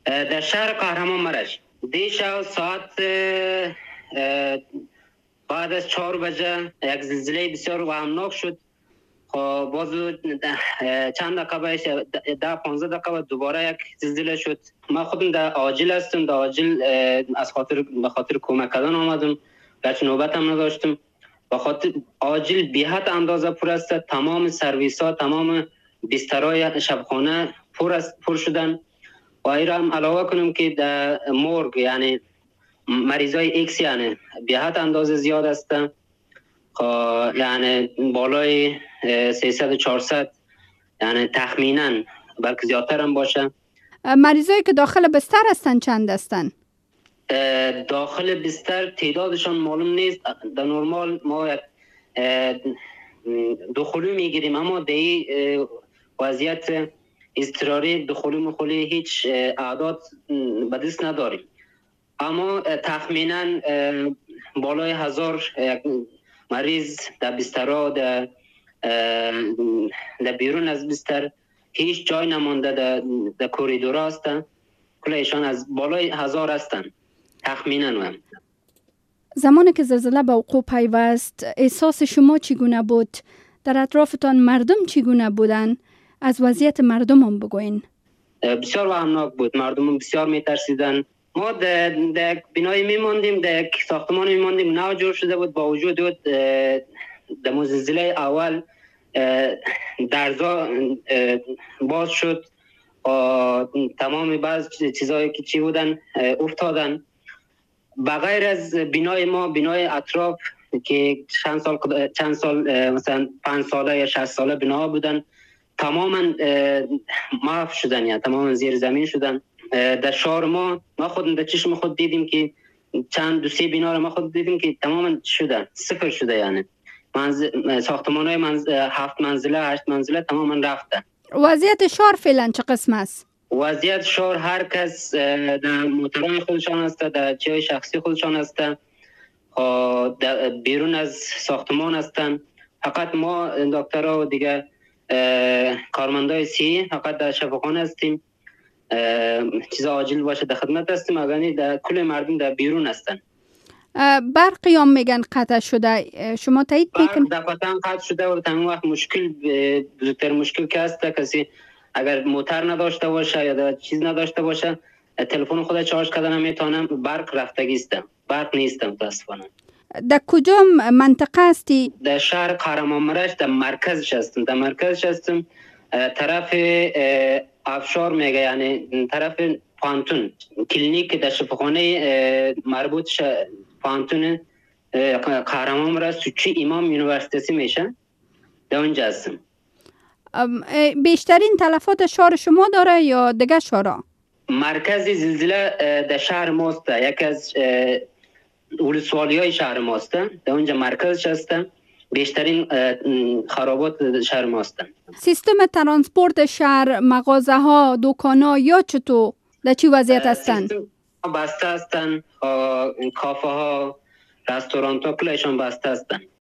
در شهر قهرمانمرج دیشب ساعت بعد از 4 بجه یک زلزله بسیار وهمناک شد. باز چند دقیقه بعدش 10-15 دقیقه بعد دوباره یک زلزله شد. ما خودم در عاجل هستم، در عاجل به خاطر کمک کردن آمدم، گرچه نوبت هم نداشتم. به خاطر عاجل به حد اندازه پر است. تمام سرویس ها، تمام بسترهای شبخانه پر شدن. و ایرا هم علاوه کنم که در مورگ یعنی مریضای ایکس یعنی به حد اندازه زیاد هستن، یعنی بالای 300-400 یعنی تخمیناً بلکه زیادتر هم باشه. مریضایی که داخل بستر هستن چند هستن؟ داخل بستر تعدادشان معلوم نیست. در نرمال ما دخولی میگیریم، اما در این وضعیت اضطراری دخولی مخولی هیچ اعداد به دست نداریم، اما تخمیناً بالای 1000 مریض در بسترها، در بیرون از بستر هیچ جای نمانده در کوریدور هستند. کل ایشان از بالای 1000 هستند تخمیناً. زمانی که زلزله به وقوع پیوست احساس شما چگونه بود؟ در اطرافتان مردم چگونه بودند؟ از وضعیت مردم هم بگوین. بسیار وهمناک بود، مردم بسیار میترسیدن. ما در بینایی میماندیم، در ساختمان میماندیم، نو جور شده بود. با وجود در زلزله اول درزا باز شد، تمام بعض چیزایی که چی بودن افتادن. بغیر از بینای ما، بینای اطراف که چند سال مثلا 5 ساله یا 6 ساله بنا بودن، تماما محو شدن یا تماما زیر زمین شدن. در شهر ما خود در چشم خود دیدیم که چند 2-3 بنا رو ما خود دیدیم که تماما شدن، صفر شده. یعنی ساختمان های 7 منزله 8 منزله تماما رفتن. وضعیت شهر فعلا چه قسم است؟ وضعیت شهر هر کس در موترهای خودشان است، در جای شخصی خودشان است، بیرون از ساختمان هستند. فقط ما دکترها و دیگه کارمندای سی فقط در شفاخانه هستیم. چیز عاجل باشه در خدمت هستیم، اگر در کل مردم در بیرون هستن. برقی هم میگن قطع شده، شما تایید میکنید؟ دفعتاً قطع شده و تمام وقت مشکل، بزرگتر مشکل که هست کسی اگر موتر نداشته باشه یا چیز نداشته باشه تلفن خود چارج کردن نمیتونم. برق رفتگی است، برق نیست متاسفانه. در کجا منطقه هستی؟ در شهر قهرمانمرج، در مرکزش هستم. در مرکزش هستم، طرف افشار میگه، یعنی طرف پانتون کلینیک در شفاخانه مربوط پانتون قهرمانمرج سوچی امام یونیورسیتی میشه، در اونجا هستم. بیشترین تلفات شهر شما داره یا دیگه شهرها؟ مرکز زلزله در شهر ماست، یکی از ولسوالی های شهر ماست، در اونجا مرکزش هستم. بیشترین خرابات شهر ماست. سیستم ترانسپورت شهر، مغازه ها، دکان ها یا چطور در چی وضعیت هستن؟ بسته هستن، کافه ها، رستوران ها کلشان بسته هستن.